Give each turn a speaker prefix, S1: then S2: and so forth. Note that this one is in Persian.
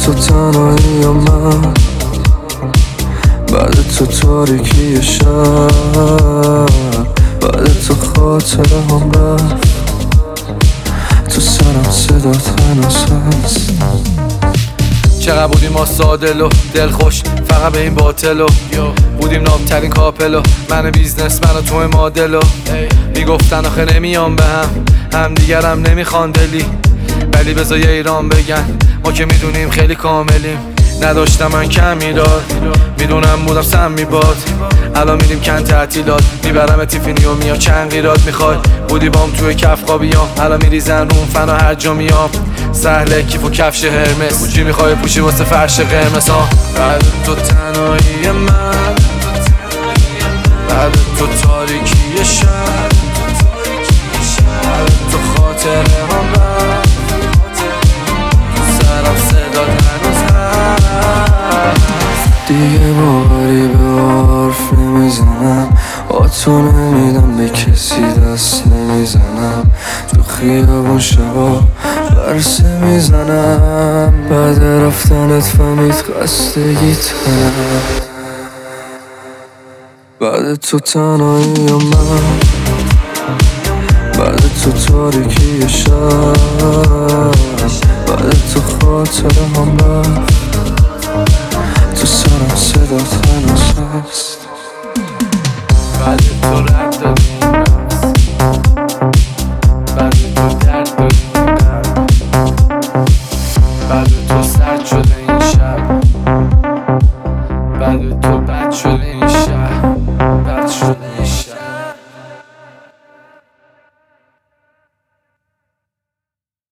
S1: تو تنهایی یا من، بعد تو تاریکی شب، بعد تو خاطره هم رفت، تو سرم صدات هنوز هست.
S2: چقدر بودیم ما سادل و دلخوش فقط به این باطل و بودیم نابترین کاپل و من بیزنس من و تو مادل و میگفتن آخه نمیام به هم دیگرم نمیخوان دلی، ولی بذار یه ایران بگن ما که میدونیم خیلی کاملیم. نداشتم من کم میداد، میدونم بودم سم میباد، الان میریم کن تعطیلات، میبرم تیفینی و میام چند قیرات. میخوای بودی بام توی کف خوابیام، الان میریزن روم فنا هر جا میام، سهله کیف و کفش هرمس، چی میخوای پوشی واسه فرش قرمز ها. بعد تو تنهایی من، بعد تو تاریکی شب، بعد تو خاطره هم رفت، سرم صدات هنوز هست.
S1: دیگه باوری به حرف نمیزنم، آتو نمیدم به کسی دست نمیزنم، تو خیابون شبا برسه میزنم، بعد رفتنت فهمید خستگیتم، بعد تو تنهایی یا من، بعد تو تاریکی شب، بعد تو خاطره هم رفت، تو سرم صدات هنوز هست.